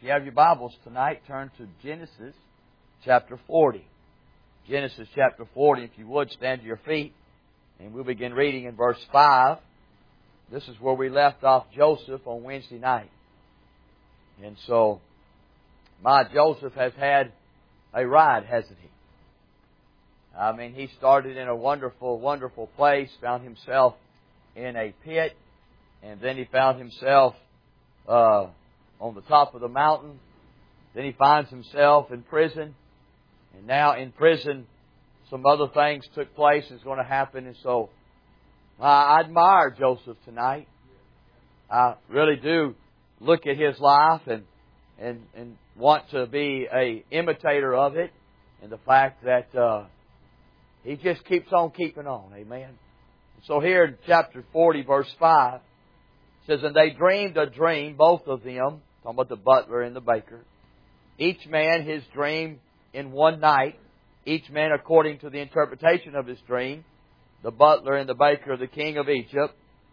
you have your Bibles tonight, turn to Genesis chapter 40. Genesis chapter 40, if you would, stand to your feet. And we'll begin reading in verse 5. This is where we left off Joseph on Wednesday night. And so, my Joseph has had a ride, hasn't he? I mean, he started in a wonderful, wonderful place, found himself in a pit, and then he found himself on the top of the mountain. Then he finds himself in prison. And now in prison, some other things took place, is going to happen. And so, I admire Joseph tonight. I really do look at his life and want to be an imitator of it. And the fact that he just keeps on keeping on. Amen. So here in chapter 40, verse 5, it says, "And they dreamed a dream, both of them," talking about the butler and the baker, "each man his dream in one night, each man according to the interpretation of his dream, the butler and the baker, the king of Egypt,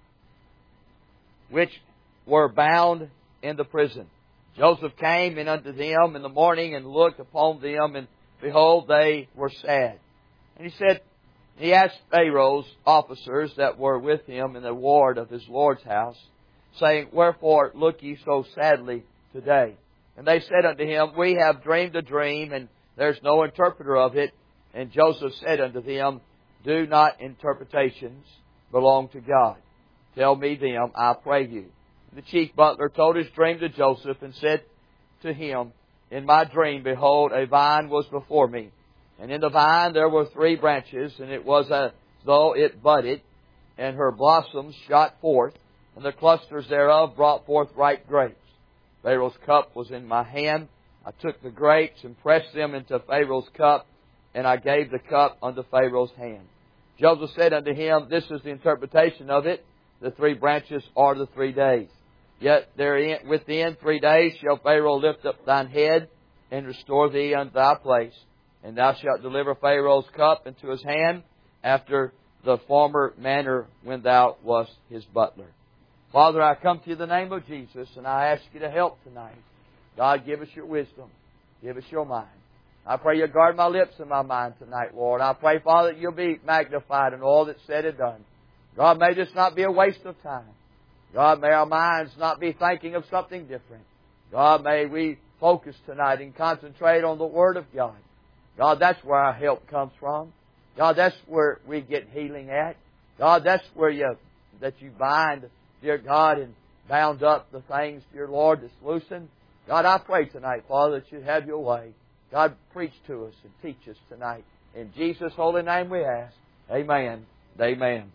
which were bound in the prison. Joseph came in unto them in the morning and looked upon them, and behold, they were sad. And he asked Pharaoh's officers that were with him in the ward of his Lord's house, saying, Wherefore look ye so sadly today? And they said unto him, We have dreamed a dream, and there's no interpreter of it. And Joseph said unto them, Do not interpretations belong to God? Tell me them, I pray you. The chief butler told his dream to Joseph, and said to him, In my dream, behold, a vine was before me. And in the vine there were 3 branches, and it was as though it budded, and her blossoms shot forth, and the clusters thereof brought forth ripe grapes. Pharaoh's cup was in my hand. I took the grapes and pressed them into Pharaoh's cup, and I gave the cup unto Pharaoh's hand. Joseph said unto him, This is the interpretation of it. The 3 branches are the 3 days. Yet within 3 days shall Pharaoh lift up thine head, and restore thee unto thy place. And thou shalt deliver Pharaoh's cup into his hand, after the former manner when thou wast his butler. Father, I come to you in the name of Jesus, and I ask you to help tonight. God, give us your wisdom. Give us your mind. I pray you guard my lips and my mind tonight, Lord. I pray, Father, that you'll be magnified in all that's said and done. God, may this not be a waste of time. God, may our minds not be thinking of something different. God, may we focus tonight and concentrate on the Word of God. God, that's where our help comes from. God, that's where we get healing at. God, that's where you bind, dear God, and bound up the things, dear Lord, that's loosened. God, I pray tonight, Father, that you'd have your way. God, preach to us and teach us tonight. In Jesus' holy name we ask. Amen. Amen.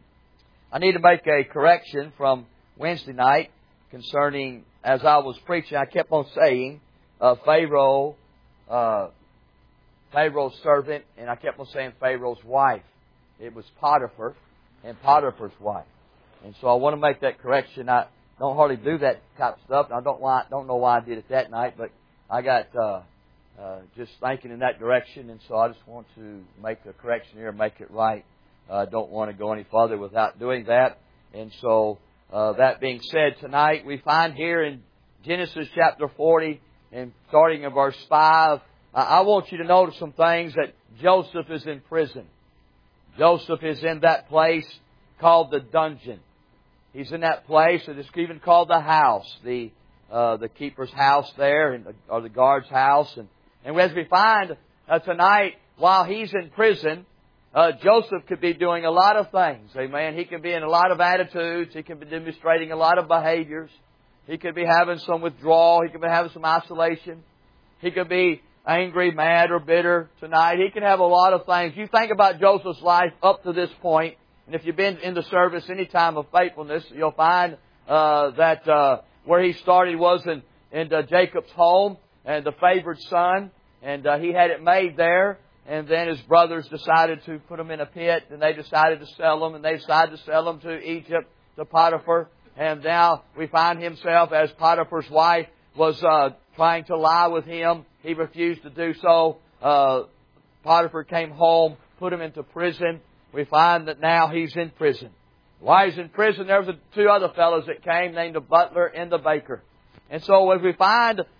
I need to make a correction from Wednesday night concerning, as I was preaching, I kept on saying Pharaoh's servant, and I kept on saying Pharaoh's wife. It was Potiphar and Potiphar's wife. And so I want to make that correction. I don't hardly do that type of stuff. I don't know why I did it that night, but I got just thinking in that direction, and so I just want to make a correction here and make it right. I don't want to go any further without doing that. And so, that being said, tonight we find here in Genesis chapter 40, and starting in verse 5, I want you to notice some things, that Joseph is in prison. Joseph is in that place called the dungeon. He's in that place, it is even called the house, the keeper's house there, or the guard's house. And as we find tonight, while he's in prison, Joseph could be doing a lot of things. Amen. He could be in a lot of attitudes. He could be demonstrating a lot of behaviors. He could be having some withdrawal. He could be having some isolation. He could be angry, mad, or bitter tonight. He could have a lot of things. You think about Joseph's life up to this point, and if you've been in the service any time of faithfulness, you'll find that where he started was in Jacob's home, and the favored son, and he had it made there. And then his brothers decided to put him in a pit, and they decided to sell him, and they decided to sell him to Egypt, to Potiphar. And now we find himself, as Potiphar's wife was trying to lie with him, he refused to do so. Potiphar came home, put him into prison. We find that now he's in prison. While he's in prison, there was 2 other fellows that came, named the butler and the baker. And so as we find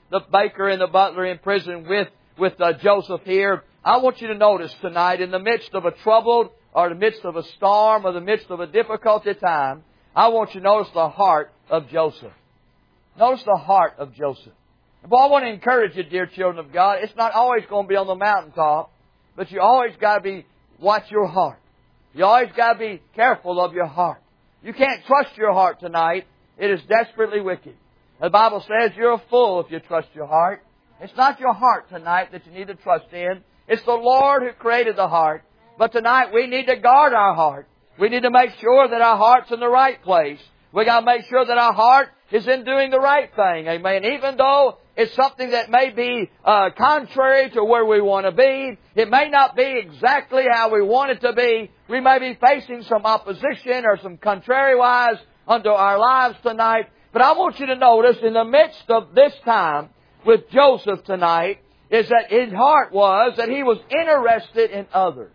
the baker and the butler in prison with Joseph here, I want you to notice tonight, in the midst of a troubled or the midst of a storm or the midst of a difficulty time, I want you to notice the heart of Joseph. Notice the heart of Joseph. But I want to encourage you, dear children of God, it's not always going to be on the mountaintop, but you always got to watch your heart. You always got to be careful of your heart. You can't trust your heart tonight. It is desperately wicked. The Bible says you're a fool if you trust your heart. It's not your heart tonight that you need to trust in. It's the Lord who created the heart. But tonight we need to guard our heart. We need to make sure that our heart's in the right place. We got to make sure that our heart is in doing the right thing. Amen. Even though it's something that may be contrary to where we want to be. It may not be exactly how we want it to be. We may be facing some opposition or some contrariwise unto our lives tonight. But I want you to notice in the midst of this time with Joseph tonight is that his heart was that he was interested in others.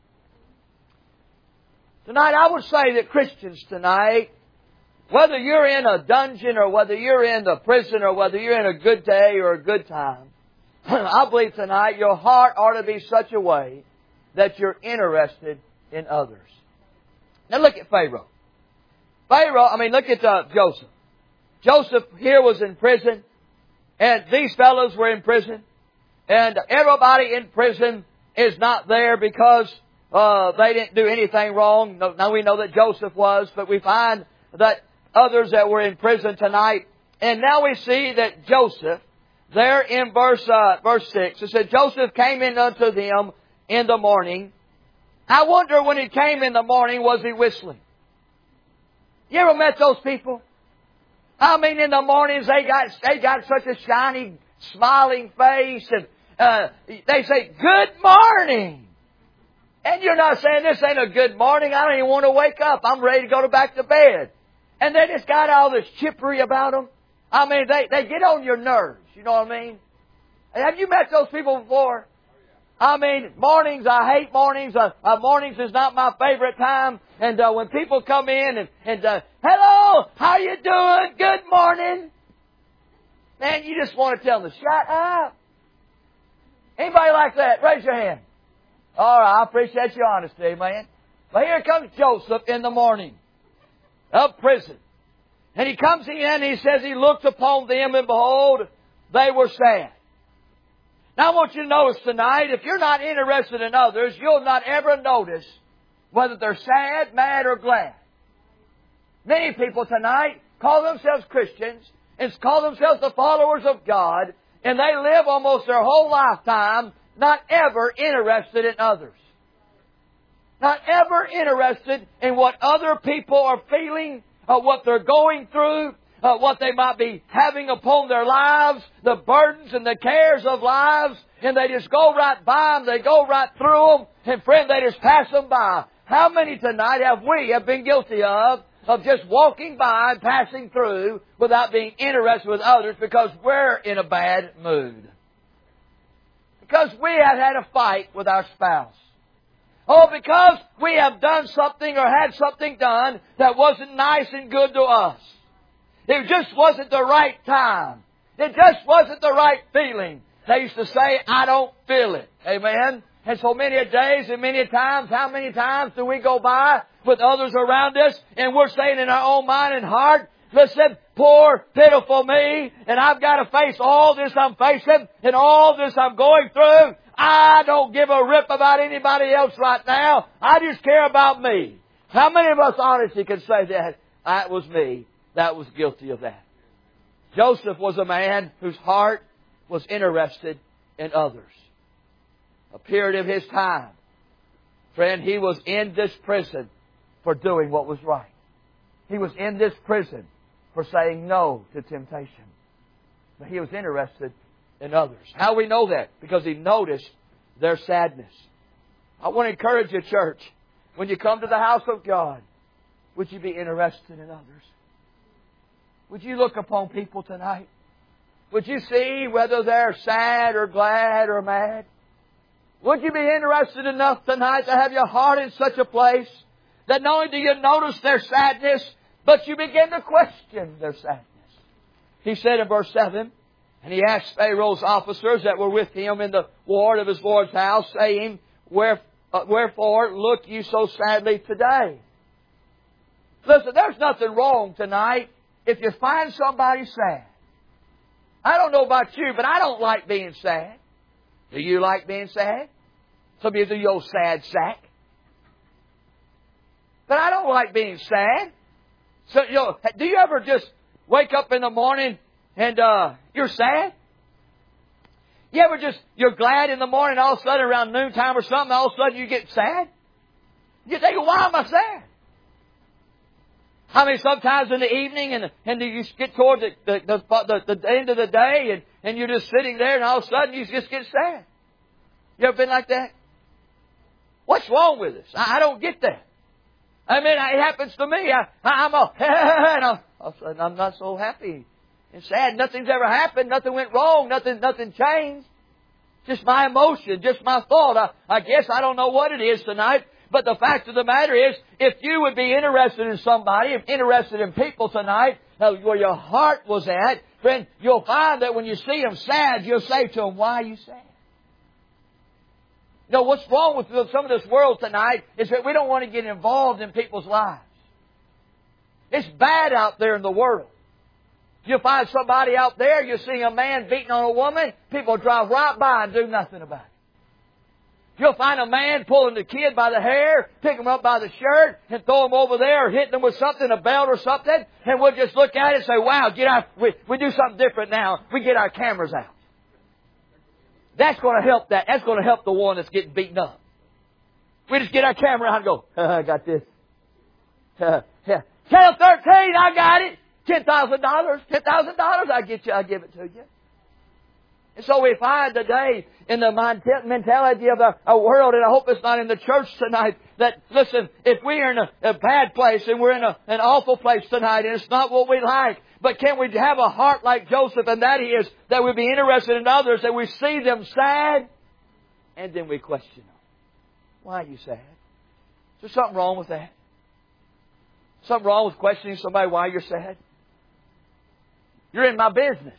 Tonight I would say that Christians tonight, whether you're in a dungeon or whether you're in the prison or whether you're in a good day or a good time, I believe tonight your heart ought to be such a way that you're interested in others. Now look at Pharaoh. Look at Joseph. Joseph here was in prison, and these fellows were in prison, and everybody in prison is not there because they didn't do anything wrong. Now we know that Joseph was, but we find that others that were in prison tonight. And now we see that Joseph, there in verse 6, it said, Joseph came in unto them in the morning. I wonder when he came in the morning, was he whistling? You ever met those people? In the mornings they got such a shiny, smiling face, and they say, good morning. And you're not saying, this ain't a good morning. I don't even want to wake up. I'm ready to go back to bed. And they just got all this chippery about them. They get on your nerves. You know what I mean? Have you met those people before? Mornings, I hate mornings. Mornings is not my favorite time. And when people come in and hello, how you doing? Good morning. Man, you just want to tell them to shut up. Anybody like that? Raise your hand. All right, I appreciate your honesty, man. But here comes Joseph in the morning of prison. And he comes in and he says he looked upon them and behold, they were sad. Now I want you to notice tonight, if you're not interested in others, you'll not ever notice whether they're sad, mad, or glad. Many people tonight call themselves Christians and call themselves the followers of God, and they live almost their whole lifetime not ever interested in others. Not ever interested in what other people are feeling, what they're going through, what they might be having upon their lives, the burdens and the cares of lives, and they just go right by them, they go right through them, and friend, they just pass them by. How many tonight have we been guilty of just walking by and passing through without being interested with others because we're in a bad mood? Because we have had a fight with our spouse. Oh, because we have done something or had something done that wasn't nice and good to us. It just wasn't the right time. It just wasn't the right feeling. They used to say, I don't feel it. Amen? And so many days and many times, how many times do we go by with others around us and we're saying in our own mind and heart, listen, poor, pitiful me, and I've got to face all this I'm facing and all this I'm going through. I don't give a rip about anybody else right now. I just care about me. How many of us honestly can say that? That was me. That was guilty of that. Joseph was a man whose heart was interested in others. A period of his time. Friend, he was in this prison for doing what was right. He was in this prison for saying no to temptation. But he was interested in others. How we know that? Because he noticed their sadness. I want to encourage you, church, when you come to the house of God, would you be interested in others? Would you look upon people tonight? Would you see whether they're sad or glad or mad? Would you be interested enough tonight to have your heart in such a place that not only do you notice their sadness, but you begin to question their sadness? He said in verse 7, And he asked Pharaoh's officers that were with him in the ward of his Lord's house, saying, Wherefore look you so sadly today? Listen, there's nothing wrong tonight if you find somebody sad. I don't know about you, but I don't like being sad. Do you like being sad? Some of you do, you old sad sack. But I don't like being sad. So, do you ever just wake up in the morning and you're sad? You ever you're glad in the morning, all of a sudden around noontime or something, all of a sudden you get sad? You think, why am I sad? I mean, sometimes in the evening and you get toward the end of the day and you're just sitting there and all of a sudden you just get sad. You ever been like that? What's wrong with us? I don't get that. I mean, it happens to me. I'm all, and all of a sudden I'm not so happy and sad. Nothing's ever happened. Nothing went wrong. Nothing changed. Just my emotion, just my thought. I guess I don't know what it is tonight. But the fact of the matter is, if you would be interested in somebody, interested in people tonight, where your heart was at, friend, you'll find that when you see them sad, you'll say to them, why are you sad? You know, what's wrong with some of this world tonight is that we don't want to get involved in people's lives. It's bad out there in the world. You'll find somebody out there, you see a man beating on a woman, people drive right by and do nothing about it. You'll find a man pulling the kid by the hair, pick him up by the shirt, and throw him over there, or hitting him with something, a belt or something, and we'll just look at it and say, wow, we do something different now. We get our cameras out. That's going to help that. That's going to help the one that's getting beaten up. We just get our camera out and go, I got this. Channel 13, I got it. $10,000, $10,000, I give it to you. And so we find today in the mentality of our world, and I hope it's not in the church tonight, that, listen, if we are in a bad place and we're in an awful place tonight and it's not what we like, but can we have a heart like Joseph, and that is that we be interested in others, that we see them sad, and then we question them. Why are you sad? Is there something wrong with that? Something wrong with questioning somebody why you're sad? You're in my business.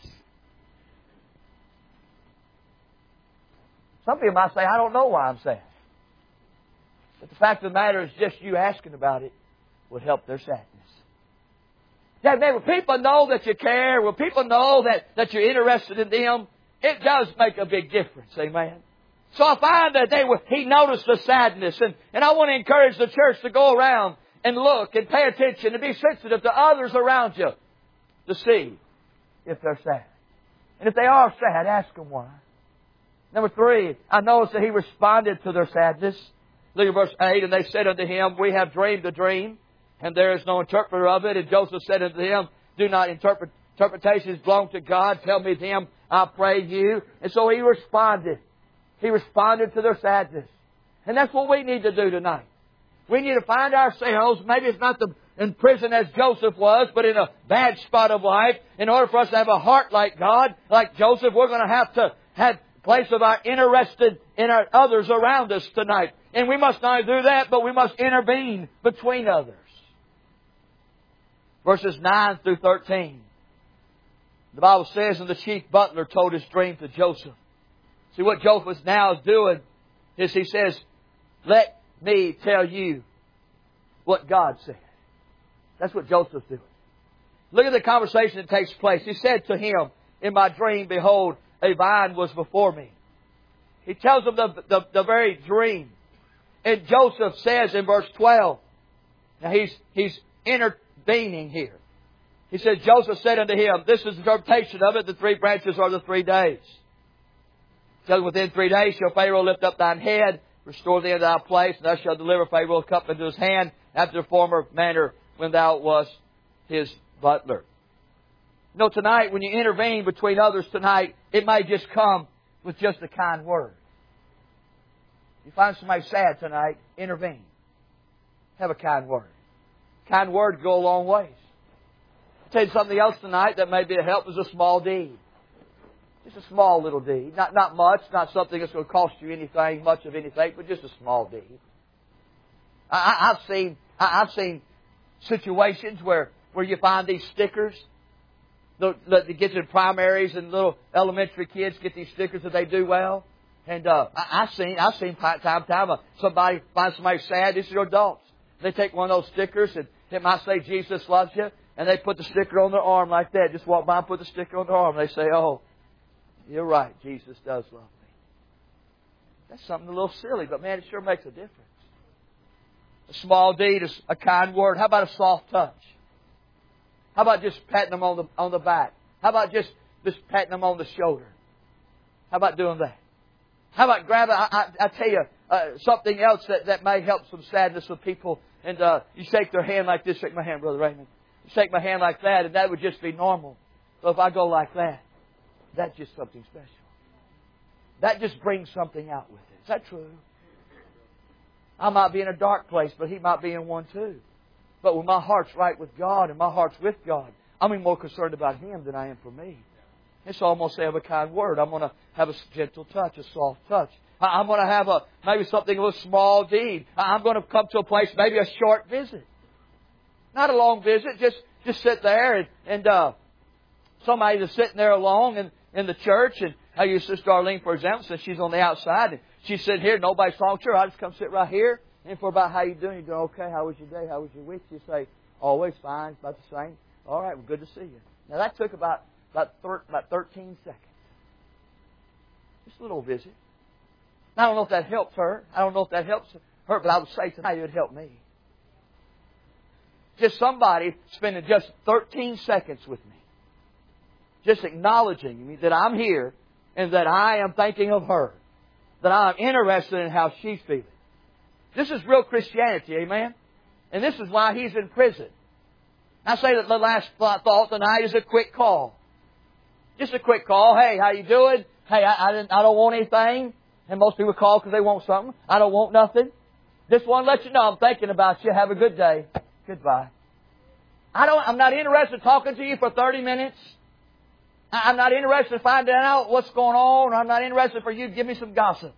Some people might say, I don't know why I'm sad. But the fact of the matter is just you asking about it would help their sadness. Yeah, will people know that you care? Will people know that you're interested in them? It does make a big difference, amen. So I find that he noticed the sadness, and I want to encourage the church to go around and look and pay attention and be sensitive to others around you to see if they're sad. And if they are sad, ask them why. Number 3, I noticed that he responded to their sadness. Look at verse 8. And they said unto him, we have dreamed a dream, and there is no interpreter of it. And Joseph said unto them, do not interpret. Interpretations belong to God. Tell me them, I pray you. And so he responded. He responded to their sadness. And that's what we need to do tonight. We need to find ourselves, maybe it's not in prison as Joseph was, but in a bad spot of life. In order for us to have a heart like God, like Joseph, we're going to have to have place of our interested in our others around us tonight. And we must not do that, but we must intervene between others. Verses 9 through 13. The Bible says, and the chief butler told his dream to Joseph. See, what Joseph now is doing is he says, let me tell you what God said. That's what Joseph's doing. Look at the conversation that takes place. He said to him, in my dream, behold, a vine was before me. He tells him the very dream. And Joseph says in verse 12, now he's intervening here. He said, Joseph said unto him, this is the interpretation of it, the 3 branches are the 3 days. So within 3 days shall Pharaoh lift up thine head, restore thee into thy place, and thou shalt deliver Pharaoh's cup into his hand, after the former manner when thou wast his butler. You know, tonight, when you intervene between others tonight, it may just come with just a kind word. You find somebody sad tonight, intervene. Have a kind word. Kind word go a long ways. I'll tell you something else tonight that may be a help is a small deed. Just a small little deed. Not much, not something that's going to cost you anything, much of anything, but just a small deed. I've seen situations where you find these stickers. That gets in primaries and little elementary kids get these stickers that they do well. And I've seen time to time somebody find somebody sad. These are adults. They take one of those stickers and it might say Jesus loves you, and they put the sticker on their arm like that. Just walk by and put the sticker on their arm. And they say, "Oh, you're right. Jesus does love me." That's something a little silly, but man, it sure makes a difference. A small deed, a kind word. How about a soft touch? How about just patting them on the back? How about just patting them on the shoulder? How about doing that? How about grabbing, I tell you, something else that may help some sadness with people. And you shake their hand like this. Shake my hand, Brother Raymond. You shake my hand like that, and that would just be normal. So if I go like that, that's just something special. That just brings something out with it. Is that true? I might be in a dark place, but he might be in one too. But when my heart's right with God and my heart's with God, I'm more concerned about Him than I am for me. And so I'm going to say of a kind word. I'm going to have a gentle touch, a soft touch. I'm going to have maybe something of a small deed. I'm going to come to a place, maybe a short visit. Not a long visit, just sit there and somebody that's sitting there alone in the church. And I use Sister Arlene, for example, since she's on the outside. And she's sitting here, nobody's talking to her. I just come sit right here. And for about how you doing? You doing okay? How was your day? How was your week? You say, always fine, about the same. All right, well, good to see you. Now that took about 13 seconds. Just a little visit. I don't know if that helped her. I don't know if that helps her, but I would say tonight it would help me. Just somebody spending just 13 seconds with me. Just acknowledging me that I'm here and that I am thinking of her. That I'm interested in how she's feeling. This is real Christianity, amen? And this is why he's in prison. I say that the last thought tonight is a quick call. Just a quick call. Hey, how you doing? Hey, I don't want anything. And most people call because they want something. I don't want nothing. Just want to let you know I'm thinking about you. Have a good day. Goodbye. I'm not interested in talking to you for 30 minutes. I'm not interested in finding out what's going on. I'm not interested for you to give me some gossip.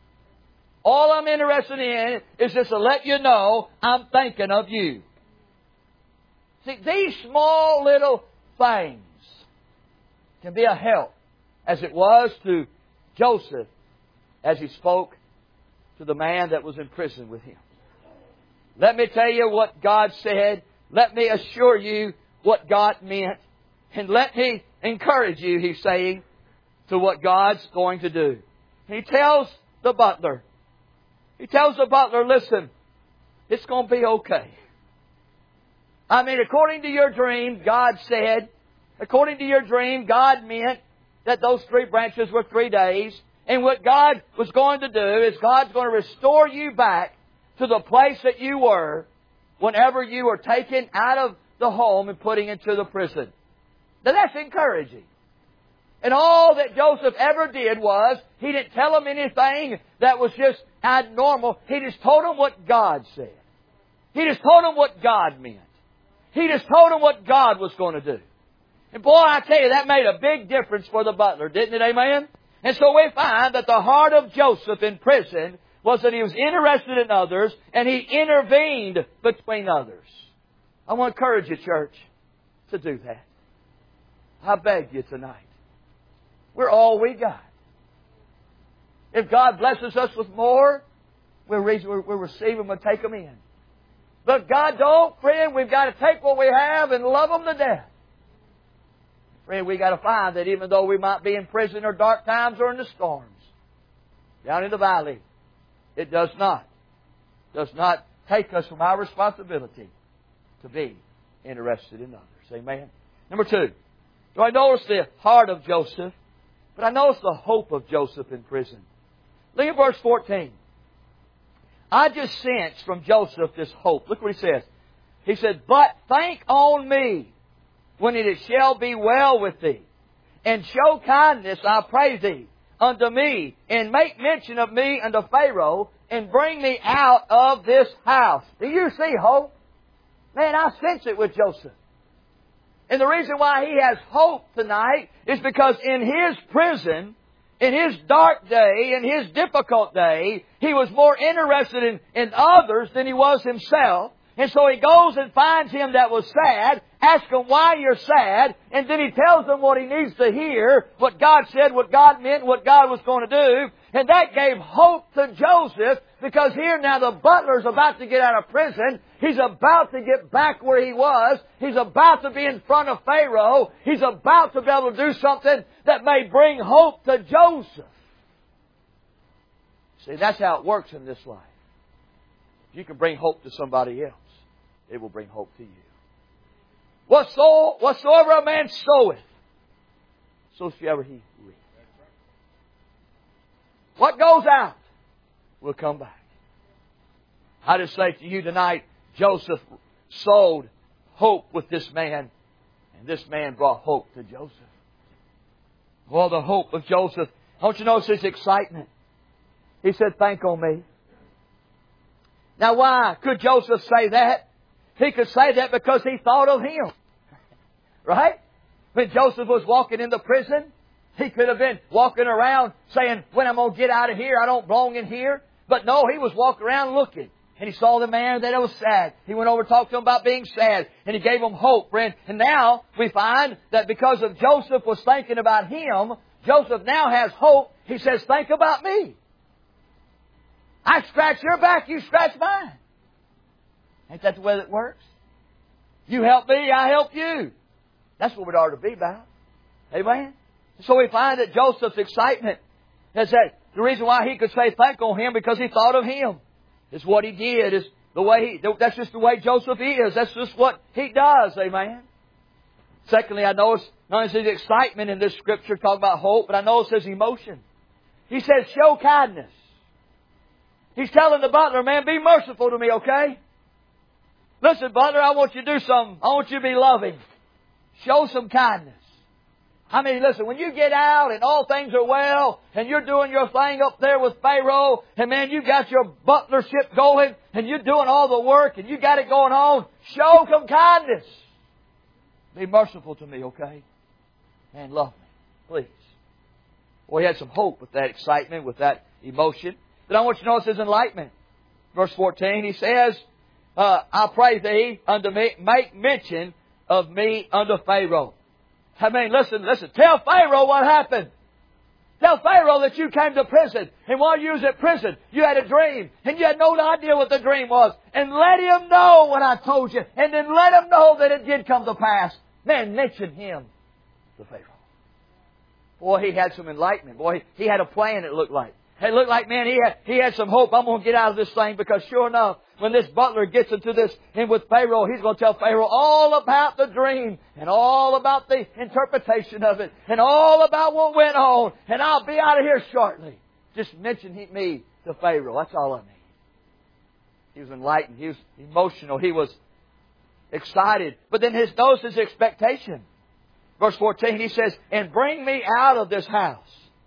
All I'm interested in is just to let you know I'm thinking of you. See, these small little things can be a help, as it was to Joseph as he spoke to the man that was in prison with him. Let me tell you what God said. Let me assure you what God meant. And let me encourage you, he's saying, to what God's going to do. He tells the butler, listen, it's going to be okay. I mean, according to your dream, God said, according to your dream, God meant that those 3 branches were 3 days. And what God was going to do is God's going to restore you back to the place that you were whenever you were taken out of the home and putting into the prison. Now that's encouraging. And all that Joseph ever did was, he didn't tell them anything that was just abnormal. He just told them what God said. He just told them what God meant. He just told them what God was going to do. And boy, I tell you, that made a big difference for the butler, didn't it? Amen? And so we find that the heart of Joseph in prison was that he was interested in others and he intervened between others. I want to encourage you, church, to do that. I beg you tonight. We're all we got. If God blesses us with more, we'll receive them and take them in. But God don't, friend, we've got to take what we have and love them to death. Friend, we've got to find that even though we might be in prison or dark times or in the storms, down in the valley, it does not take us from our responsibility to be interested in others. Amen. Number 2, so I notice the heart of Joseph, but I notice the hope of Joseph in prison. Look at verse 14. I just sensed from Joseph this hope. Look what he says. He said, but think on me when it shall be well with thee, and show kindness, I pray thee, unto me, and make mention of me unto Pharaoh, and bring me out of this house. Do you see hope? Man, I sense it with Joseph. And the reason why he has hope tonight is because in his prison, in his dark day, in his difficult day, he was more interested in others than he was himself. And so he goes and finds him that was sad, asks him why you're sad, and then he tells him what he needs to hear, what God said, what God meant, what God was going to do. And that gave hope to Joseph, because here now the butler's about to get out of prison. He's about to get back where he was. He's about to be in front of Pharaoh. He's about to be able to do something that may bring hope to Joseph. See, that's how it works in this life. If you can bring hope to somebody else, it will bring hope to you. Whatsoever a man soweth, so shall he reap. What goes out will come back. I just say to you tonight, Joseph sowed hope with this man, and this man brought hope to Joseph. Well, the hope of Joseph. Don't you notice his excitement? He said, "Think on me." Now why could Joseph say that? He could say that because he thought of him. Right? When Joseph was walking in the prison, he could have been walking around saying, "When I'm going to get out of here, I don't belong in here." But no, he was walking around looking. And he saw the man that was sad. He went over and talked to him about being sad. And he gave him hope, friend. And now we find that because of Joseph was thinking about him, Joseph now has hope. He says, "Think about me. I scratch your back, you scratch mine." Ain't that the way that works? You help me, I help you. That's what it ought to be about. Amen? So we find that Joseph's excitement is that the reason why he could say think on him because he thought of him. It's what he did. Is the way that's just the way Joseph is. That's just what he does. Amen? Secondly, I notice not only his excitement in this scripture talking about hope, but I notice his emotion. He says, "Show kindness." He's telling the butler, "Man, be merciful to me, okay? Listen, butler, I want you to do something. I want you to be loving. Show some kindness." I mean, listen, when you get out and all things are well, and you're doing your thing up there with Pharaoh, and man, you got your butlership going, and you're doing all the work, and you got it going on, show some kindness. Be merciful to me, okay? And love me, please. Well, he had some hope with that excitement, with that emotion. Then I want you to notice his enlightenment. Verse 14, he says, "I pray thee unto me, make mention of me unto Pharaoh." I mean, listen. Tell Pharaoh what happened. Tell Pharaoh that you came to prison. And while you was at prison, you had a dream. And you had no idea what the dream was. And let him know what I told you. And then let him know that it did come to pass. Man, mention him to Pharaoh. Boy, he had some enlightenment. Boy, he had a plan, it looked like. It looked like, man, he had some hope. I'm going to get out of this thing, because sure enough, when this butler gets into this, and with Pharaoh, he's going to tell Pharaoh all about the dream, and all about the interpretation of it, and all about what went on, and I'll be out of here shortly. Just mention me to Pharaoh. That's all I need. He was enlightened. He was emotional. He was excited. But then notice his expectation. Verse 14, he says, "And bring me out of this house."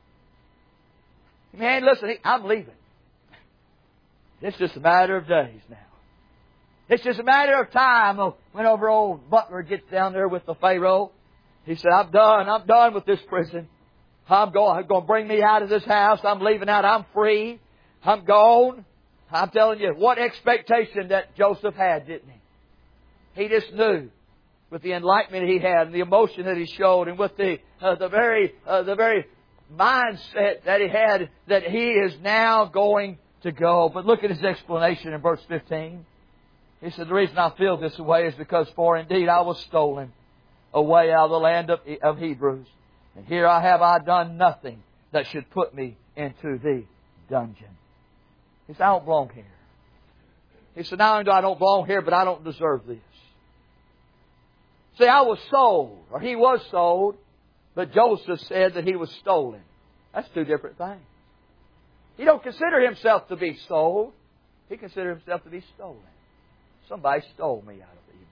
Man, listen, I'm leaving. It's just a matter of days now. It's just a matter of time whenever old butler gets down there with the Pharaoh. He said, I'm done with this prison. I'm going to bring me out of this house. I'm leaving out. I'm free. I'm gone. I'm telling you, what expectation that Joseph had, didn't he? He just knew, with the enlightenment he had and the emotion that he showed, and with the very mindset that he had, that he is now going to go. But look at his explanation in verse 15. He said, "The reason I feel this way is because, for indeed I was stolen away out of the land of Hebrews. And here I done nothing that should put me into the dungeon." He said, "I don't belong here." He said, "Not only do I don't belong here, but I don't deserve this." See, I was sold, or he was sold, but Joseph said that he was stolen. That's two different things. He don't consider himself to be sold. He considered himself to be stolen. Somebody stole me out of the Hebrew.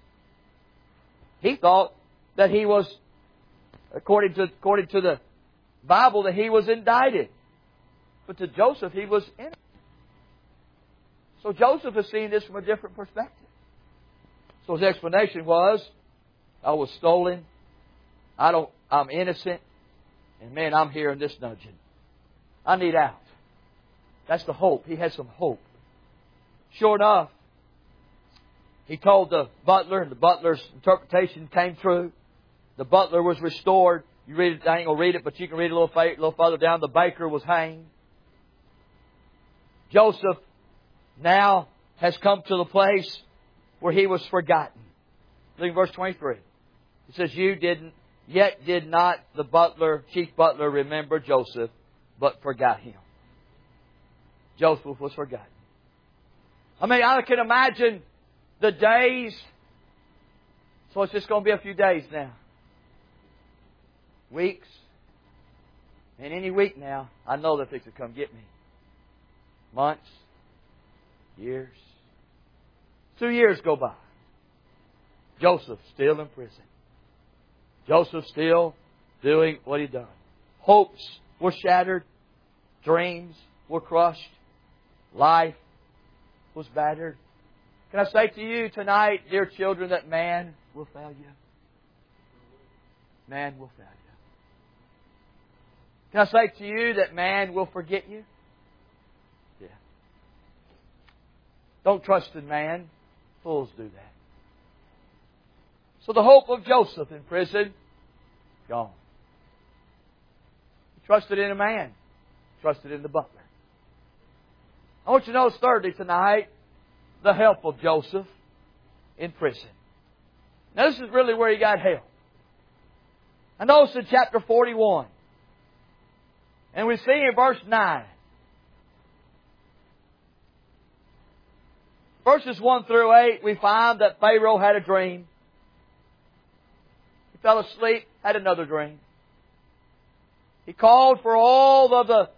He thought that he was, according to the Bible, that he was indicted. But to Joseph, he was innocent. So Joseph is seeing this from a different perspective. So his explanation was, I was stolen. I'm innocent. And man, I'm here in this dungeon. I need out. That's the hope. He had some hope. Sure enough, he told the butler, and the butler's interpretation came true. The butler was restored. You read it, I ain't going to read it, but you can read it a little further down. The baker was hanged. Joseph now has come to the place where he was forgotten. Look at verse 23. It says, Yet did not the butler, chief butler, remember Joseph, but forgot him. Joseph was forgotten. I mean, I can imagine the days. So it's just going to be a few days now. Weeks. And any week now, I know they're fixing to come get me. Months. Years. 2 years go by. Joseph still in prison. Joseph still doing what he'd done. Hopes were shattered. Dreams were crushed. Life was battered. Can I say to you tonight, dear children, that man will fail you? Man will fail you. Can I say to you that man will forget you? Yeah. Don't trust in man. Fools do that. So the hope of Joseph in prison, gone. He trusted in a man. Trusted in the butler. I want you to notice thirdly tonight, the help of Joseph in prison. Now this is really where he got help. I notice in chapter 41. And we see in verse 9. Verses 1 through 8, we find that Pharaoh had a dream. He fell asleep, had another dream. He called for all of the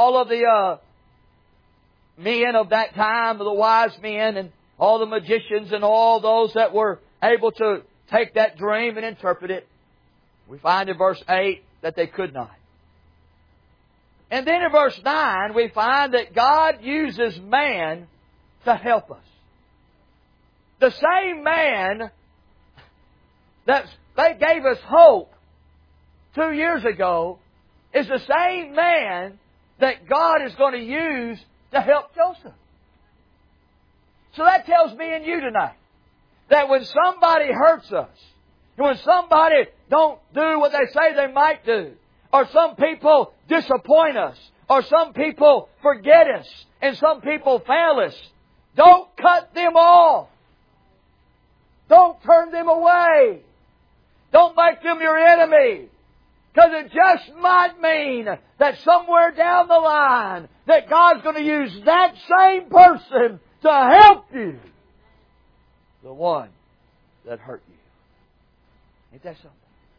men of that time, the wise men and all the magicians and all those that were able to take that dream and interpret it. We find in verse 8 that they could not. And then in verse 9 we find that God uses man to help us. The same man that they gave us hope 2 years ago is the same man that God is going to use to help Joseph. So that tells me and you tonight that when somebody hurts us, when somebody don't do what they say they might do, or some people disappoint us, or some people forget us, and some people fail us, don't cut them off. Don't turn them away. Don't make them your enemy. Because it just might mean that somewhere down the line that God's going to use that same person to help you. The one that hurt you. Ain't that something?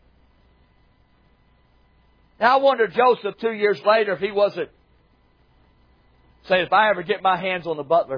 Now I wonder Joseph 2 years later if he wasn't saying, if I ever get my hands on the butler,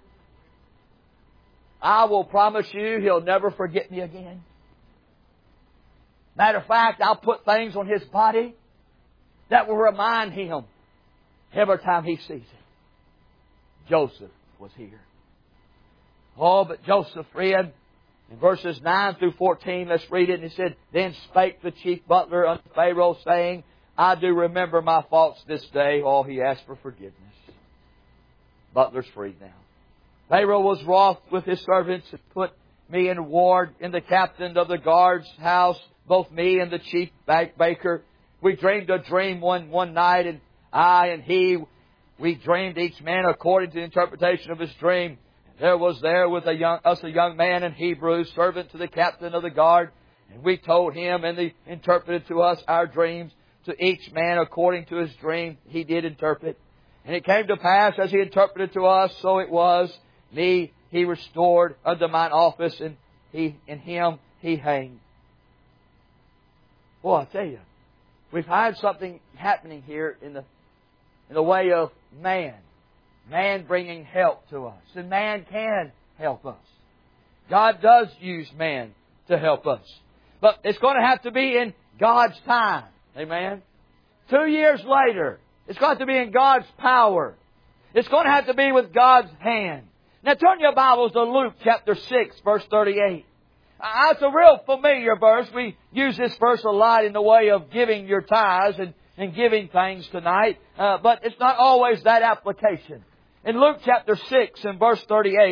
I will promise you he'll never forget me again. Matter of fact, I'll put things on his body that will remind him every time he sees it. Joseph was here. Oh, but Joseph, friend, in verses 9 through 14, let's read it. And he said, Then spake the chief butler unto Pharaoh, saying, I do remember my faults this day. Oh, he asked for forgiveness. Butler's freed now. Pharaoh was wroth with his servants and put me in ward in the captain of the guard's house, both me and the chief baker. We dreamed a dream one night, and I and he, we dreamed each man according to the interpretation of his dream. There was with a young man in Hebrew, servant to the captain of the guard, and we told him, and he interpreted to us our dreams. To each man according to his dream he did interpret. And it came to pass as he interpreted to us, so it was. Me he restored unto mine office, and in him he hanged. Well, I tell you, we've had something happening here in the way of man. Man bringing help to us. And man can help us. God does use man to help us. But it's going to have to be in God's time. Amen? 2 years later, it's got to be in God's power. It's going to have to be with God's hand. Now turn your Bibles to Luke chapter 6, verse 38. It's a real familiar verse. We use this verse a lot in the way of giving your tithes and giving things tonight. But it's not always that application. In Luke chapter 6 and verse 38,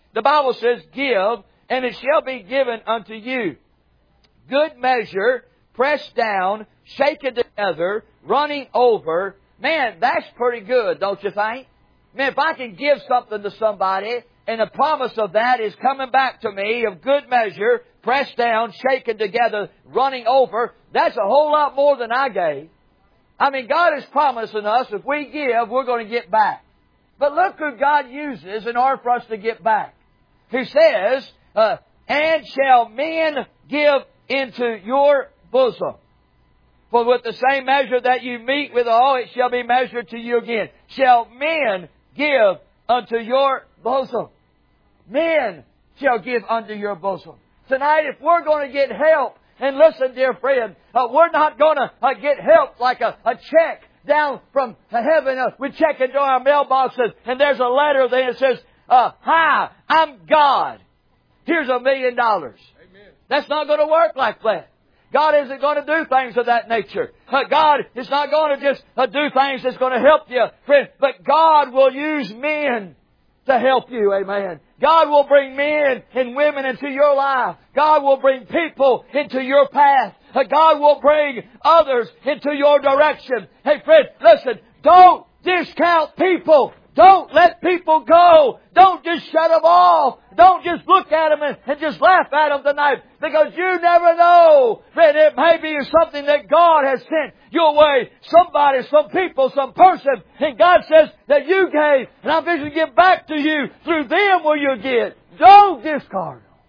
The Bible says, give, and it shall be given unto you. Good measure, pressed down, shaken together, running over. Man, that's pretty good, don't you think? Man, if I can give something to somebody, and the promise of that is coming back to me of good measure, pressed down, shaken together, running over, that's a whole lot more than I gave. I mean, God is promising us if we give, we're going to get back. But look who God uses in order for us to get back. He says, and shall men give into your bosom. For with the same measure that you meet withal, it shall be measured to you again. Shall men give unto your bosom. Men shall give unto your bosom. Tonight, if we're going to get help, and listen, dear friend, we're not going to get help like a check down from heaven. We check into our mailboxes, and there's a letter there that says, hi, I'm God. Here's $1 million. Amen. That's not going to work like that. God isn't going to do things of that nature. God is not going to just do things that's going to help you, friend. But God will use men to help you. Amen. God will bring men and women into your life. God will bring people into your path. God will bring others into your direction. Hey, friend, listen. Don't discount people. Don't let people go. Don't just shut them off. Don't just look at them and just laugh at them tonight. Because you never know. Friend, it may be something that God has sent your way. Somebody, some people, some person. And God says that you gave. And I'm fixing to give back to you. Through them will you get. Don't discard them.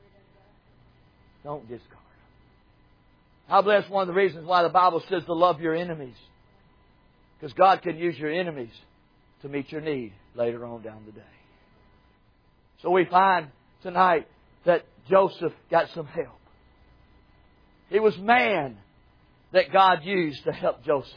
Don't discard them. I believe that's one of the reasons why the Bible says to love your enemies. Because God can use your enemies to meet your need later on down the day. So we find tonight that Joseph got some help. It was man that God used to help Joseph.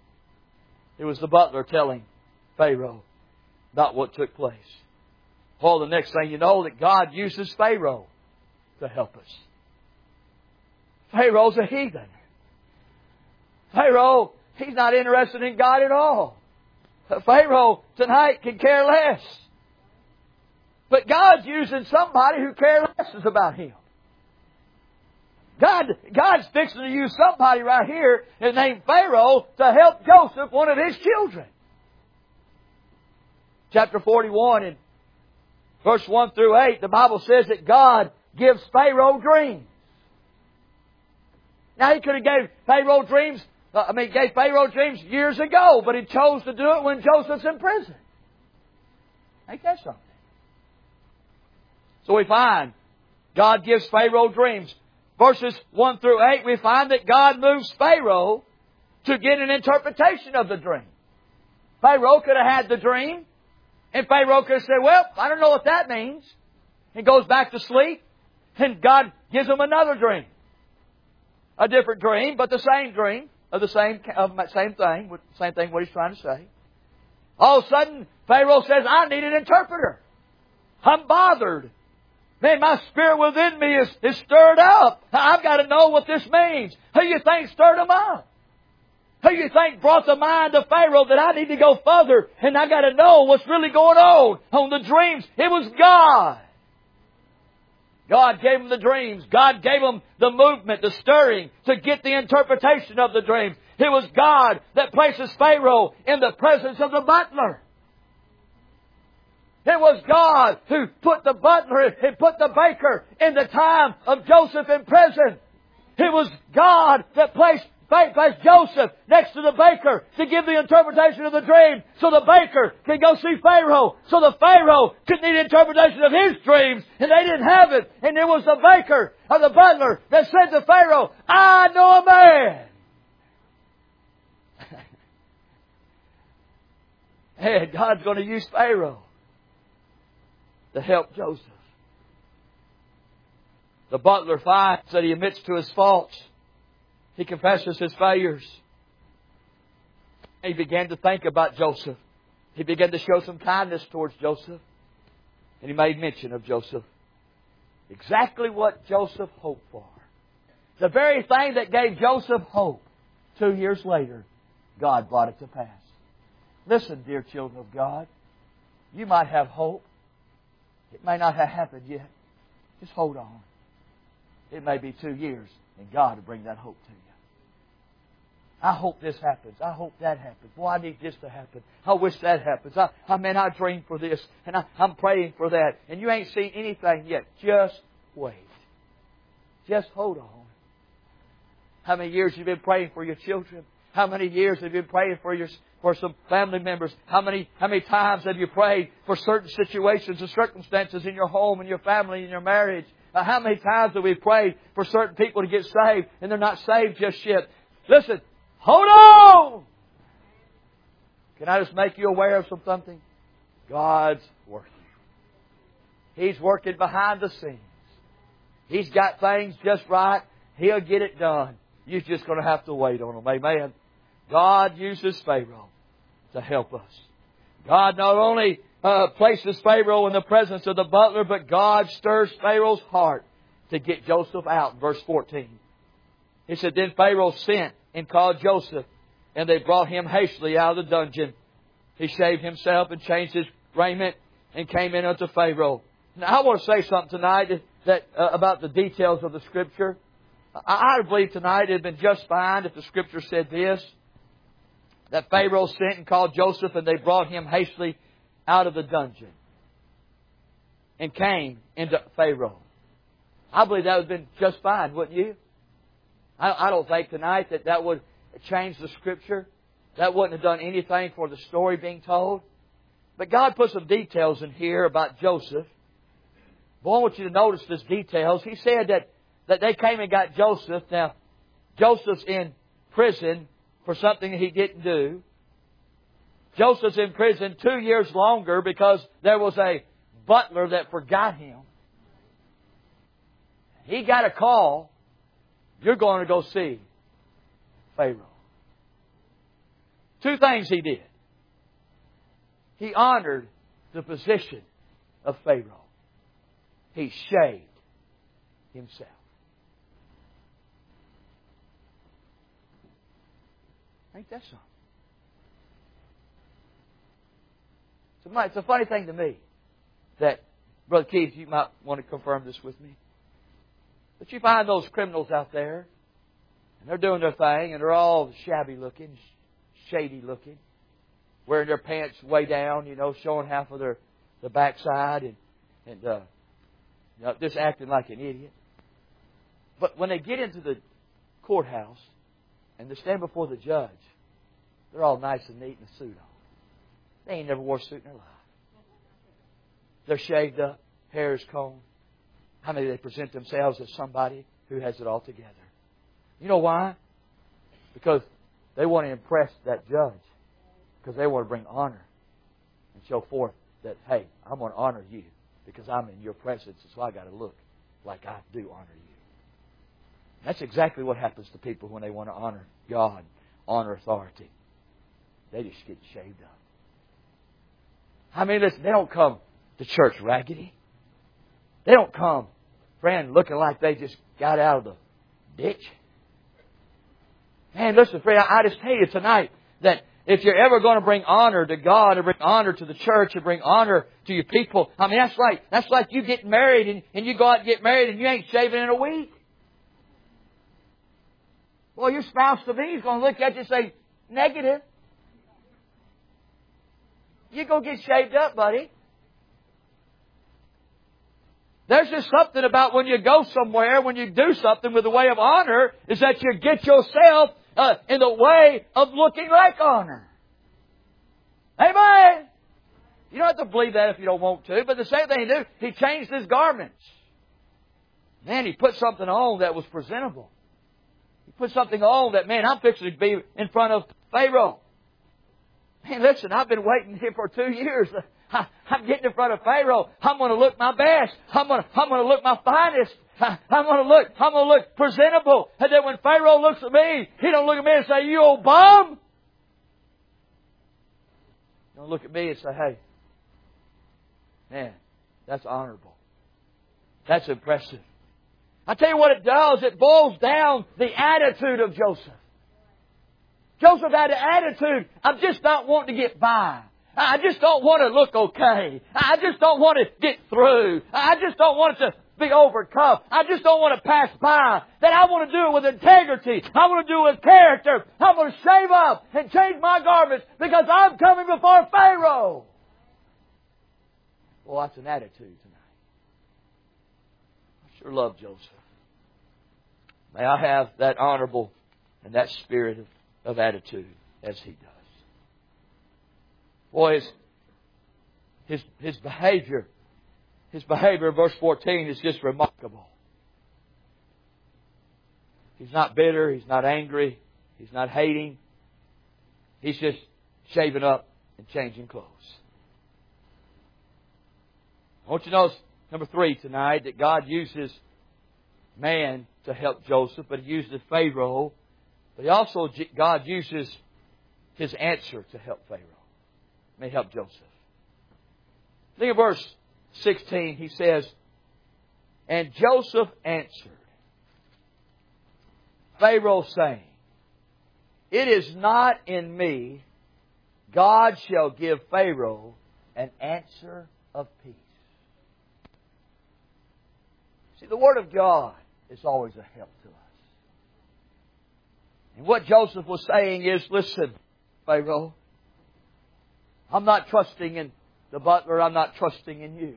It was the butler telling Pharaoh about what took place. Well, the next thing you know, that God uses Pharaoh to help us. Pharaoh's a heathen. Pharaoh, he's not interested in God at all. Pharaoh tonight can care less. But God's using somebody who cares less about him. God's fixing to use somebody right here named Pharaoh to help Joseph, one of his children. Chapter 41 and verse 1 through 8, the Bible says that God gives Pharaoh dreams. Now, He could have gave Pharaoh dreams years ago, but He chose to do it when Joseph's in prison. Ain't that something? So we find God gives Pharaoh dreams. Verses 1 through 8, we find that God moves Pharaoh to get an interpretation of the dream. Pharaoh could have had the dream, and Pharaoh could have said, well, I don't know what that means. He goes back to sleep, and God gives him another dream. A different dream, but the same dream. Of the same thing, what he's trying to say. All of a sudden, Pharaoh says, I need an interpreter. I'm bothered. Man, my spirit within me is stirred up. I've got to know what this means. Who you think stirred him up? Who you think brought the mind of Pharaoh that I need to go further and I got to know what's really going on the dreams? It was God. God gave him the dreams. God gave him the movement, the stirring, to get the interpretation of the dreams. It was God that places Pharaoh in the presence of the butler. It was God who put the butler and put the baker in the time of Joseph in prison. It was God that placed Joseph next to the baker to give the interpretation of the dream so the baker can go see Pharaoh. So the Pharaoh could need interpretation of his dreams and they didn't have it. And it was the baker or the butler that said to Pharaoh, I know a man. And God's going to use Pharaoh to help Joseph. The butler finds that he admits to his faults. He confesses his failures. He began to think about Joseph. He began to show some kindness towards Joseph. And he made mention of Joseph. Exactly what Joseph hoped for. The very thing that gave Joseph hope. 2 years later, God brought it to pass. Listen, dear children of God. You might have hope. It may not have happened yet. Just hold on. It may be 2 years, and God will bring that hope to you. I hope this happens. I hope that happens. Boy, I need this to happen. I wish that happens. I dream for this, and I'm praying for that. And you ain't seen anything yet. Just wait. Just hold on. How many years have you been praying for your children? How many years have you been praying for some family members? How many times have you prayed for certain situations and circumstances in your home and your family and your marriage? How many times have we prayed for certain people to get saved and they're not saved just yet? Listen, hold on! Can I just make you aware of something? God's working. He's working behind the scenes. He's got things just right. He'll get it done. You're just going to have to wait on Him. Amen. God uses Pharaoh to help us. God not only places Pharaoh in the presence of the butler, but God stirs Pharaoh's heart to get Joseph out. Verse 14. He said, Then Pharaoh sent and called Joseph, and they brought him hastily out of the dungeon. He shaved himself and changed his raiment and came in unto Pharaoh. Now, I want to say something tonight about the details of the Scripture. I believe tonight it had been just fine if the Scripture said this, that Pharaoh sent and called Joseph, and they brought him hastily out of the dungeon and came into Pharaoh. I believe that would have been just fine, wouldn't you? I don't think tonight that would change the Scripture. That wouldn't have done anything for the story being told. But God put some details in here about Joseph. Boy, I want you to notice these details. He said that they came and got Joseph. Now, Joseph's in prison for something he didn't do. Joseph's in prison 2 years longer because there was a butler that forgot him. He got a call. You're going to go see Pharaoh. 2 things he did. He honored the position of Pharaoh. He shaved himself. Ain't that something? It's a funny thing to me that, Brother Keith, you might want to confirm this with me. But you find those criminals out there, and they're doing their thing, and they're all shabby looking, shady looking, wearing their pants way down, showing half of their backside, and just acting like an idiot. But when they get into the courthouse and they stand before the judge, they're all nice and neat in a suit on. They ain't never wore a suit in their life. They're shaved up, hair is combed. How many they present themselves as somebody who has it all together? You know why? Because they want to impress that judge. Because they want to bring honor and show forth that, hey, I'm going to honor you because I'm in your presence, so I got to look like I do honor you. That's exactly what happens to people when they want to honor God, honor authority. They just get shaved up. I mean, listen, they don't come to church raggedy. They don't come, friend, looking like they just got out of the ditch. Man, listen, friend, I just tell you tonight that if you're ever going to bring honor to God, or bring honor to the church, or bring honor to your people, I mean, that's like you getting married and you go out and get married and you ain't shaving in a week. Well, your spouse to be is going to look at you and say, negative. You go get shaved up, buddy. There's just something about when you go somewhere, when you do something with the way of honor, is that you get yourself in the way of looking like honor. Amen. You don't have to believe that if you don't want to, but the same thing he did, he changed his garments. Man, he put something on that was presentable. He put something on that, man, I'm fixing to be in front of Pharaoh. Man, listen, I've been waiting here for 2 years. I'm getting in front of Pharaoh. I'm going to look my best. I'm going to look my finest. I'm going to look presentable. And then when Pharaoh looks at me, he don't look at me and say, "You old bum." He don't look at me and say, "Hey, man, that's honorable. That's impressive." I tell you what it does. It boils down the attitude of Joseph. Joseph had an attitude of just not wanting to get by. I just don't want to look okay. I just don't want to get through. I just don't want it to be overcome. I just don't want to pass by. That I want to do it with integrity. I want to do it with character. I'm going to shave up and change my garments because I'm coming before Pharaoh. Well, that's an attitude tonight. I sure love Joseph. May I have that honorable and that spirit of attitude as he does. Boy, his behavior in verse 14 is just remarkable. He's not bitter. He's not angry. He's not hating. He's just shaving up and changing clothes. I want you to notice, number 3 tonight, that God uses man to help Joseph, but He uses Pharaoh. But God uses His answer to help Pharaoh. May help Joseph. Look at verse 16. He says, "And Joseph answered Pharaoh, saying, It is not in me. God shall give Pharaoh an answer of peace." See, the Word of God is always a help to us. And what Joseph was saying is, listen, Pharaoh, I'm not trusting in the butler. I'm not trusting in you.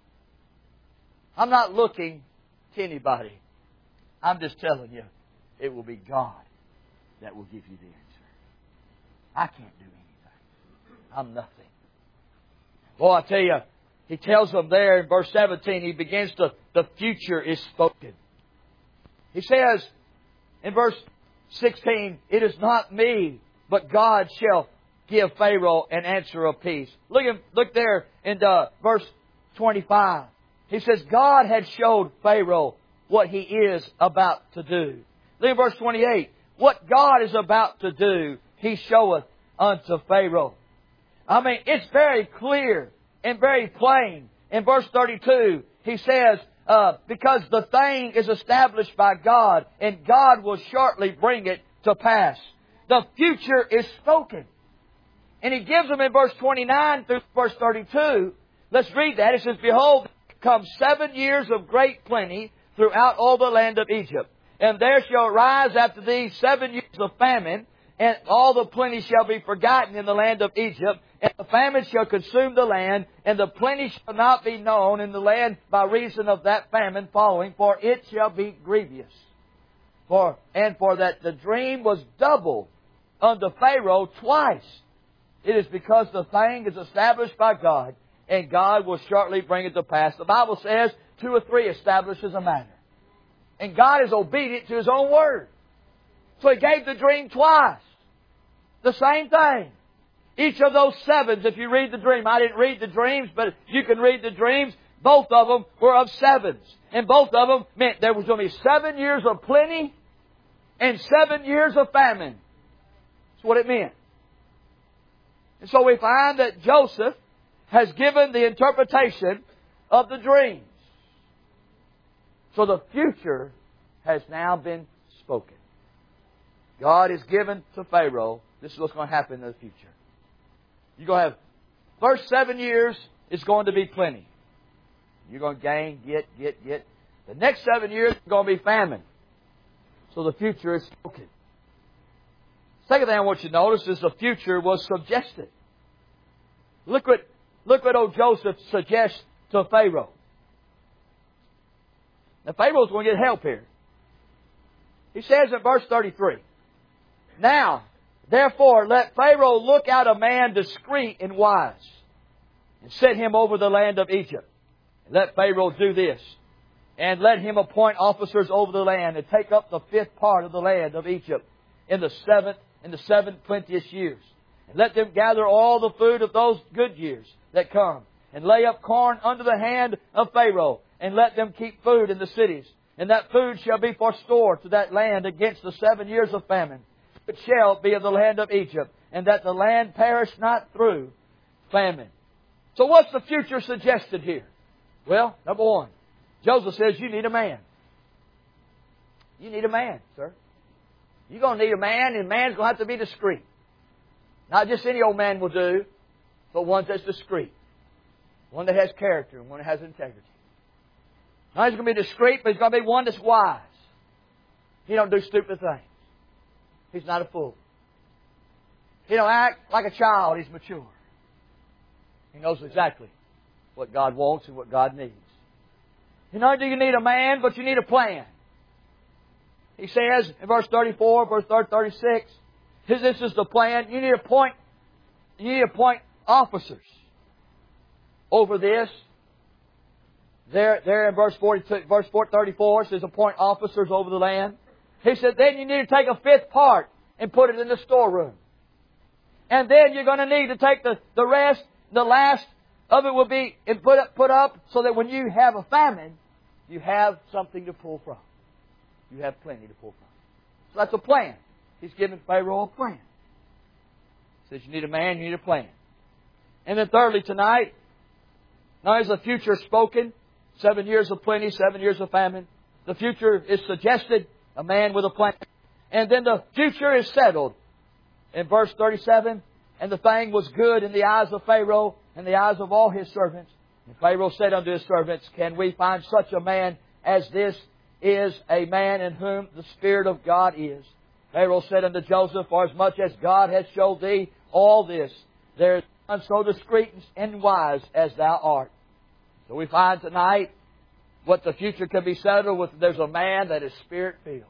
I'm not looking to anybody. I'm just telling you, it will be God that will give you the answer. I can't do anything. I'm nothing. Well, I tell you, he tells them there in verse 17, he begins to, the future is spoken. He says in verse 16, "It is not me, but God shall give Pharaoh an answer of peace." Look there in verse 25. He says, God had showed Pharaoh what he is about to do. Look at verse 28. What God is about to do, He showeth unto Pharaoh. I mean, it's very clear and very plain. In verse 32, he says, because the thing is established by God, and God will shortly bring it to pass. The future is spoken. And He gives them in verse 29 through verse 32. Let's read that. It says, "Behold, come 7 years of great plenty throughout all the land of Egypt. And there shall arise after these 7 years of famine, and all the plenty shall be forgotten in the land of Egypt. And the famine shall consume the land, and the plenty shall not be known in the land by reason of that famine following, for it shall be grievous. For that the dream was doubled unto Pharaoh twice. It is because the thing is established by God, and God will shortly bring it to pass." The Bible says 2 or 3 establishes a matter. And God is obedient to His own word. So He gave the dream twice. The same thing. Each of those 7s, if you read the dream, I didn't read the dreams, but you can read the dreams. Both of them were of 7s. And both of them meant there was going to be 7 years of plenty and 7 years of famine. That's what it meant. And so we find that Joseph has given the interpretation of the dreams. So the future has now been spoken. God has given to Pharaoh, this is what's going to happen in the future. You're going to have, first 7 years is going to be plenty. You're going to gain, get. The next 7 years is going to be famine. So the future is spoken. Second thing I want you to notice is the future was suggested. Look what old Joseph suggests to Pharaoh. Now Pharaoh's going to get help here. He says in verse 33, "Now, therefore, let Pharaoh look out a man discreet and wise, and set him over the land of Egypt. And let Pharaoh do this, and let him appoint officers over the land, and take up the 5th part of the land of Egypt in the 7 plenteous years. And let them gather all the food of those good years that come, and lay up corn under the hand of Pharaoh, and let them keep food in the cities. And that food shall be for store to that land against the 7 years of famine, which shall be of the land of Egypt, and that the land perish not through famine." So what's the future suggested here? Well, number 1, Joseph says you need a man. You need a man, sir. You're going to need a man, and man's going to have to be discreet. Not just any old man will do. but one that's discreet. One that has character and one that has integrity. Not he's going to be discreet, but he's going to be one that's wise. He don't do stupid things. He's not a fool. He don't act like a child. He's mature. He knows exactly what God wants and what God needs. You know, do you need a man, but you need a plan. He says in verse 34, verse 36, this is the plan. You need to appoint officers over this. There in verse 34 it says appoint officers over the land. He said then you need to take a fifth part and put it in the storeroom. And then you're going to need to take the rest, the last of it will be put up so that when you have a famine, you have something to pull from. You have plenty to pull from. So that's a plan. He's given Pharaoh a plan. He says you need a man, you need a plan. And then thirdly tonight, now is the future spoken. 7 years of plenty, 7 years of famine. The future is suggested, a man with a plan. And then the future is settled. In verse 37, and the thing was good in the eyes of Pharaoh and the eyes of all his servants. And Pharaoh said unto his servants, can we find such a man as this is a man in whom the Spirit of God is? Pharaoh said unto Joseph, for as much as God has showed thee all this, there is none so discreet and wise as thou art. So we find tonight what the future can be settled with. There's a man that is Spirit-filled.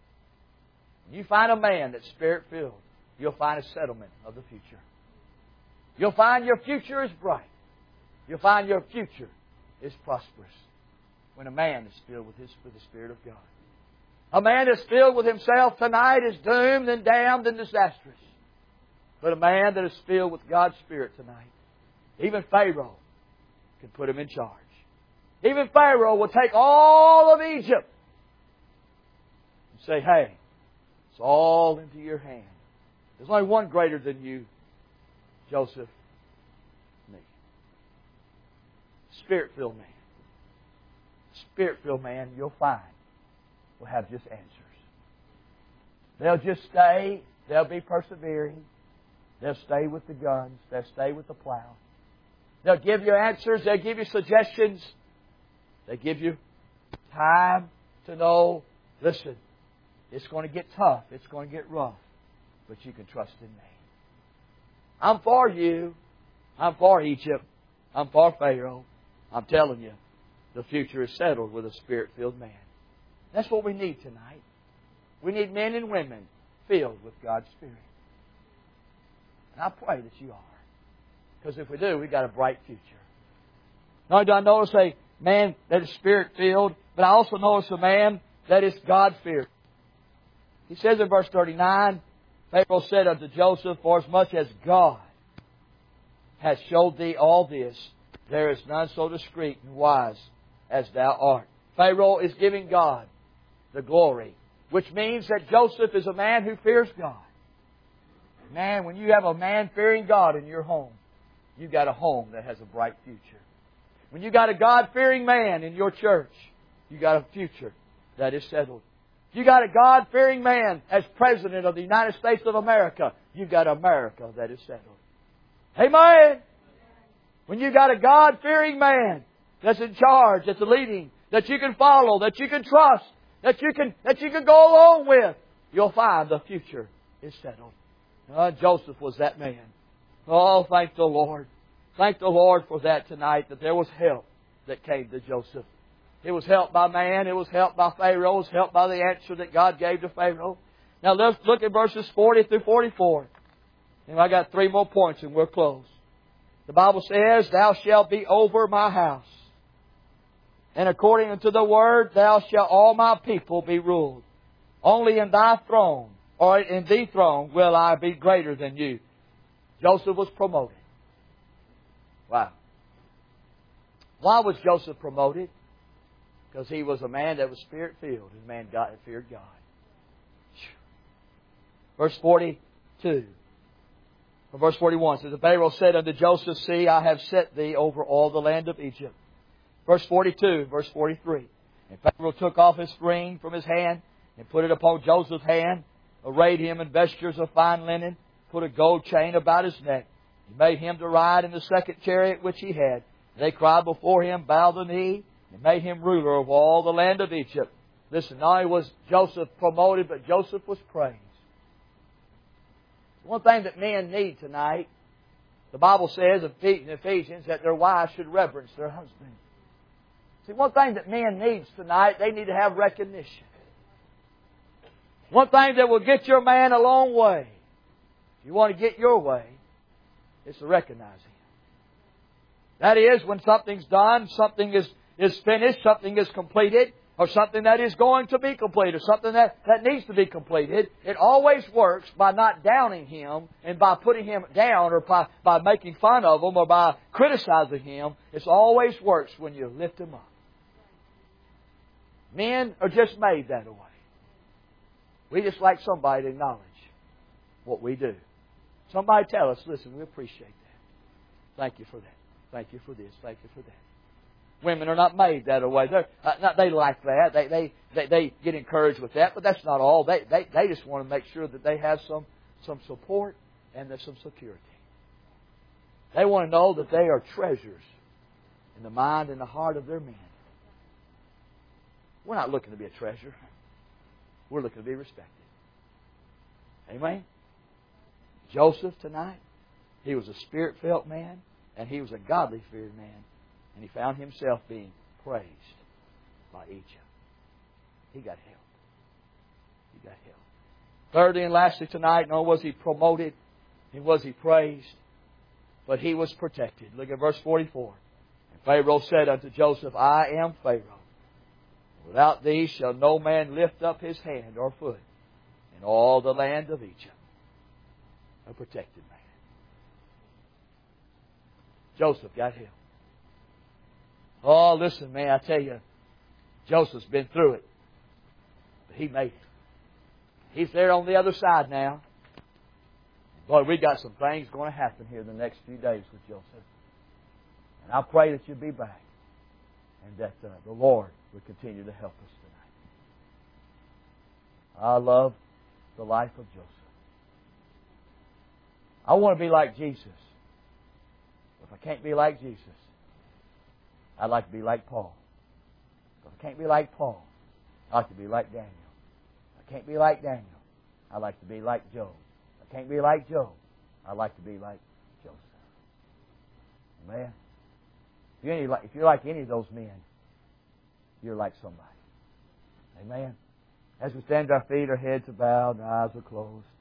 You find a man that's Spirit-filled, you'll find a settlement of the future. You'll find your future is bright. You'll find your future is prosperous when a man is filled with the Spirit of God. A man that's filled with himself tonight is doomed and damned and disastrous. But a man that is filled with God's Spirit tonight, even Pharaoh can put him in charge. Even Pharaoh will take all of Egypt and say, hey, it's all into your hand. There's only one greater than you, Joseph, me. Spirit-filled man. Spirit-filled man, you'll find, will have just answers. They'll just stay. They'll be persevering. They'll stay with the guns. They'll stay with the plow. They'll give you answers. They'll give you suggestions. They give you time to know, listen, it's going to get tough. It's going to get rough. But you can trust in me. I'm for you. I'm for Egypt. I'm for Pharaoh. I'm telling you, the future is settled with a Spirit-filled man. That's what we need tonight. We need men and women filled with God's Spirit. And I pray that you are. Because if we do, we've got a bright future. Not only do I notice a man that is Spirit-filled, but I also notice a man that is God-fearing. He says in verse 39, Pharaoh said unto Joseph, for as much as God hath showed thee all this, there is none so discreet and wise as thou art. Pharaoh is giving God the glory, which means that Joseph is a man who fears God. Man, when you have a man fearing God in your home, you've got a home that has a bright future. When you've got a God-fearing man in your church, you've got a future that is settled. If you've got a God-fearing man as President of the United States of America, you've got America that is settled. Amen! When you've got a God-fearing man that's in charge, that's leading, that you can follow, that you can trust, that you can go along with, you'll find the future is settled. Joseph was that man. Oh, thank the Lord. Thank the Lord for that tonight, that there was help that came to Joseph. It was helped by man. It was helped by Pharaoh. It was helped by the answer that God gave to Pharaoh. Now let's look at verses 40 through 44. And I got 3 more points and we'll close. The Bible says, thou shalt be over my house. And according unto the word, thou shalt all my people be ruled. Only in thy throne, or in thee throne, will I be greater than you. Joseph was promoted. Wow. Why was Joseph promoted? Because he was a man that was Spirit-filled. And man feared God. Verse 42. Or verse 41 says, the Pharaoh said unto Joseph, see, I have set thee over all the land of Egypt. Verse 42, verse 43. And Pharaoh took off his ring from his hand and put it upon Joseph's hand, arrayed him in vestures of fine linen, put a gold chain about his neck, He made him to ride in the second chariot which he had. They cried before him, bowed the knee, and made him ruler of all the land of Egypt. Listen, not only was Joseph promoted, but Joseph was praised. One thing that men need tonight, the Bible says in Ephesians that their wives should reverence their husbands. See, one thing that men needs tonight, they need to have recognition. One thing that will get your man a long way, if you want to get your way, is to recognize him. That is, when something's done, something is finished, something is completed, or something that is going to be completed, or something that needs to be completed, it always works by not downing him and by putting him down or by making fun of him or by criticizing him. It always works when you lift him up. Men are just made that way. We just like somebody to acknowledge what we do. Somebody tell us, listen, we appreciate that. Thank you for that. Thank you for this. Thank you for that. Women are not made that way. They like that. They get encouraged with that, but that's not all. They just want to make sure that they have some support and there's some security. They want to know that they are treasures in the mind and the heart of their men. We're not looking to be a treasure. We're looking to be respected. Amen? Joseph tonight, he was a spirit-filled man, and he was a godly-feared man, and he found himself being praised by Egypt. He got help. He got help. Thirdly and lastly tonight, not was he promoted, and was he praised, but he was protected. Look at verse 44. And Pharaoh said unto Joseph, I am Pharaoh. Without thee shall no man lift up his hand or foot in all the land of Egypt. A protected man. Joseph got help. Oh, listen, man, I tell you, Joseph's been through it. But he made it. He's there on the other side now. Boy, we got some things going to happen here in the next few days with Joseph. And I pray that you'll be back. And that the Lord will continue to help us tonight. I love the life of Joseph. I want to be like Jesus. If I can't be like Jesus, I'd like to be like Paul. If I can't be like Paul, I'd like to be like Daniel. If I can't be like Daniel, I'd like to be like Job. If I can't be like Job, I'd like to be like Joseph. Amen. If you're like any of those men, you're like somebody. Amen. As we stand to our feet, our heads are bowed, and our eyes are closed.